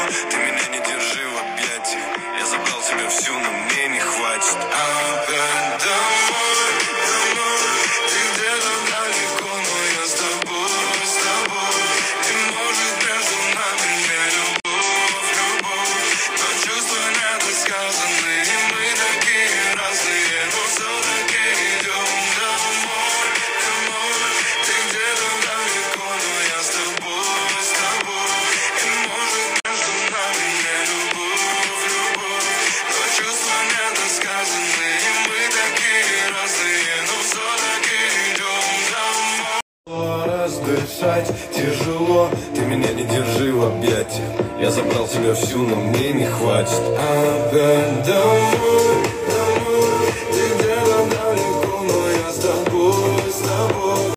ты меня не держи в объятиях. Я забрал тебя всю, но мне не хватит. Опять домой, домой. Ты где-то далеко, но я с тобой, с тобой. И может между нами не любовь, любовь, но чувства недосказанные. И мы такие разные, но все-таки идем домой, домой. Ты где-то далеко, но я с тобой, с тобой. И может между нами не любовь, любовь, но чувства недосказанные. И мы такие разные, но все-таки идем домой. Раз дышать тяжело, ты меня не держи в объятиях. Я забрал тебя всю, но мне не хватит. Опять домой.